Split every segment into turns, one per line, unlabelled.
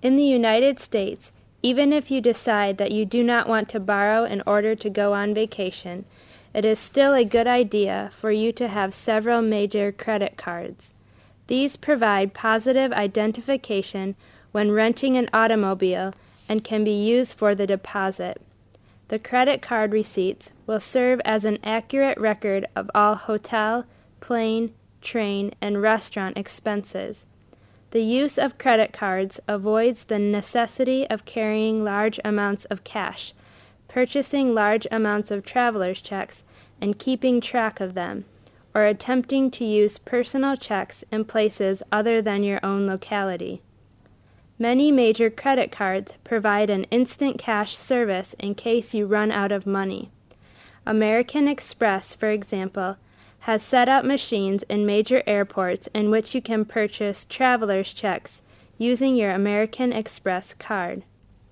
In the United States, even if you decide that you do not want to borrow in order to go on vacation, it is still a good idea for you to have several major credit cards. These provide positive identification when renting an automobile and can be used for the deposit. The credit card receipts will serve as an accurate record of all hotel, plane, train, and restaurant expenses. The use of credit cards avoids the necessity of carrying large amounts of cash, purchasing large amounts of traveler's checks and keeping track of them, or attempting to use personal checks in places other than your own locality. Many major credit cards provide an instant cash service in case you run out of money. American Express, for example, has set up machines in major airports in which you can purchase traveler's checks using your American Express card.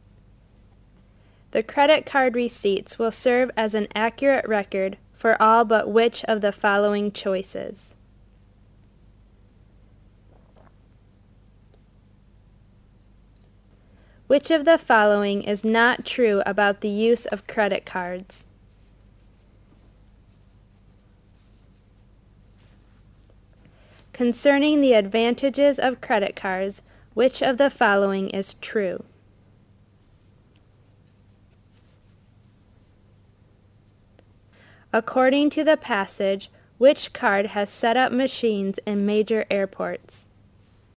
The credit card receipts will serve as an accurate record for all but which of the following choices? Which of the following is not true about the use of credit cards? Concerning the advantages of credit cards, which of the following is true? According to the passage, which card has set up machines in major airports?